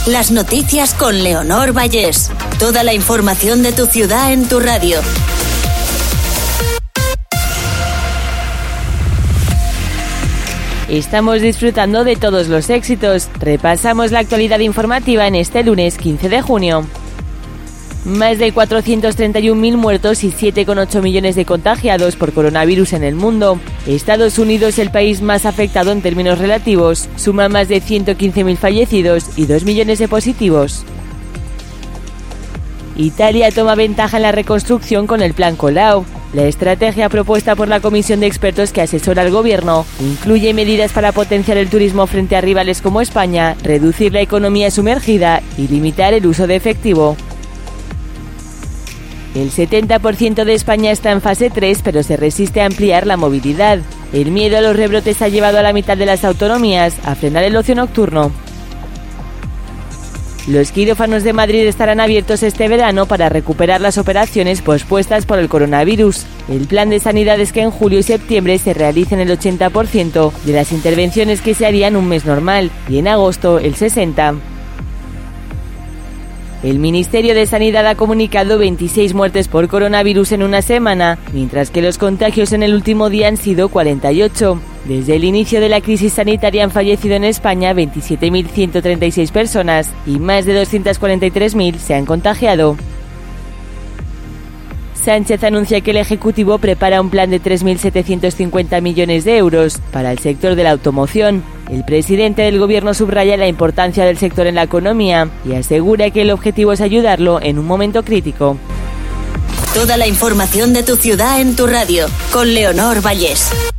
Las noticias con Leonor Vallés. Toda la información de tu ciudad en tu radio. Estamos disfrutando de todos los éxitos. Repasamos la actualidad informativa en este lunes 15 de junio. Más de 431.000 muertos y 7,8 millones de contagiados por coronavirus en el mundo. Estados Unidos, el país más afectado en términos relativos, suma más de 115.000 fallecidos y 2 millones de positivos. Italia toma ventaja en la reconstrucción con el Plan Colau. La estrategia propuesta por la comisión de expertos que asesora al gobierno incluye medidas para potenciar el turismo frente a rivales como España, reducir la economía sumergida y limitar el uso de efectivo. El 70% de España está en fase 3, pero se resiste a ampliar la movilidad. El miedo a los rebrotes ha llevado a la mitad de las autonomías a frenar el ocio nocturno. Los quirófanos de Madrid estarán abiertos este verano para recuperar las operaciones pospuestas por el coronavirus. El plan de sanidad es que en julio y septiembre se realicen el 80% de las intervenciones que se harían un mes normal y en agosto el 60%. El Ministerio de Sanidad ha comunicado 26 muertes por coronavirus en una semana, mientras que los contagios en el último día han sido 48. Desde el inicio de la crisis sanitaria han fallecido en España 27.136 personas y más de 243.000 se han contagiado. Sánchez anuncia que el Ejecutivo prepara un plan de 3.750 millones de euros para el sector de la automoción. El presidente del gobierno subraya la importancia del sector en la economía y asegura que el objetivo es ayudarlo en un momento crítico. Toda la información de tu ciudad en tu radio, con Leonor Vallés.